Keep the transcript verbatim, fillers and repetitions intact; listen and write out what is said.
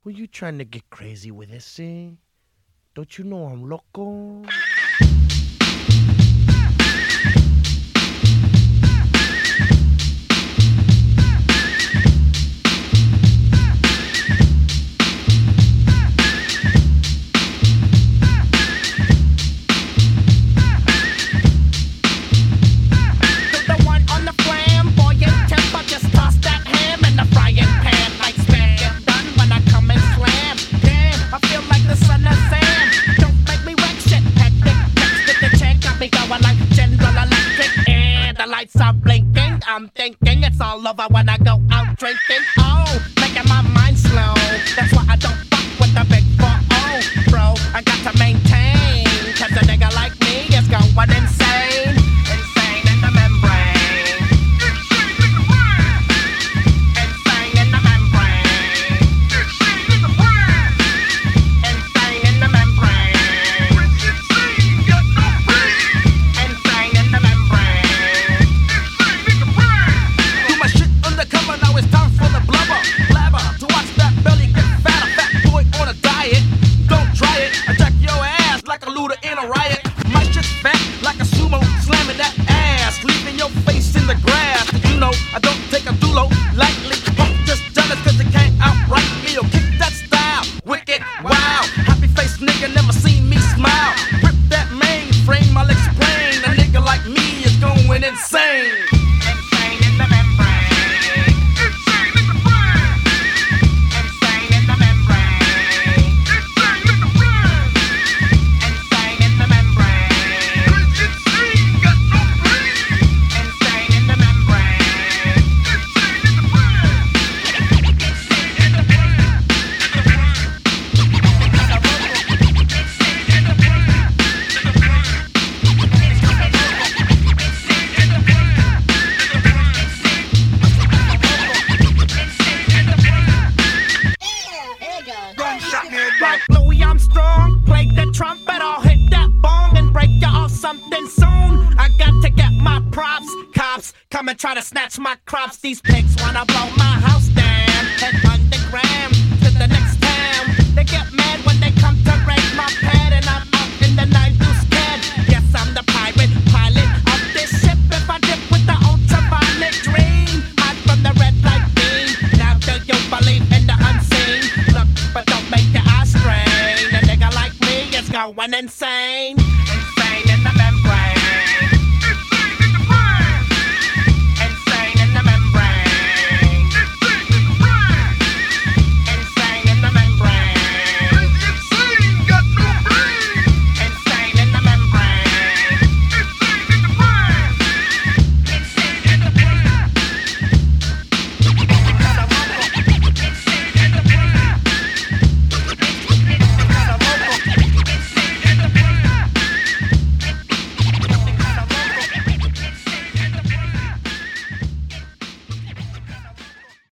Who you trying to get crazy with this, eh? Don't you know I'm loco? I'm thinking it's all over when I go out drinking. Oh, making my mind slow. That's why I don't fuck with the big four oh, bro. I got to maintain, cause a nigga like me is going insane. Insane in the membrane. Insane in the membrane. Insane in the brain. Insane in the membrane. Insane in the membrane. Now it's time for the blubber, blabber, to watch that belly get fatter. Fat boy on a diet, don't try it. Attack your ass like a looter in a riot. My shit's fat like a sumo, slamming that ass, leaving your face in the grass. Did you know I don't take a dulo lightly? Punk just jealous cause they can't outright me or kick that style. Wicked, wow, happy face nigga never seen me smile. Rip that mainframe, I'll explain. A nigga like me is going insane. Insane in the membrane. Like Louis Armstrong, play the trumpet, I'll hit that bong and break you off something soon. I got to get my props, cops come and try to snatch my crops. These pigs wanna blow my house down, head underground to the next town. They get mad when they come to raid my pad, and I'm out in the night too scared. Yes, I'm the pirate pilot of this ship. If I dip with the ultraviolet dream, hide from the red light beam. Now do you believe in the unseen? Look, but don't make your eyes strain. A nigga like me is going insane.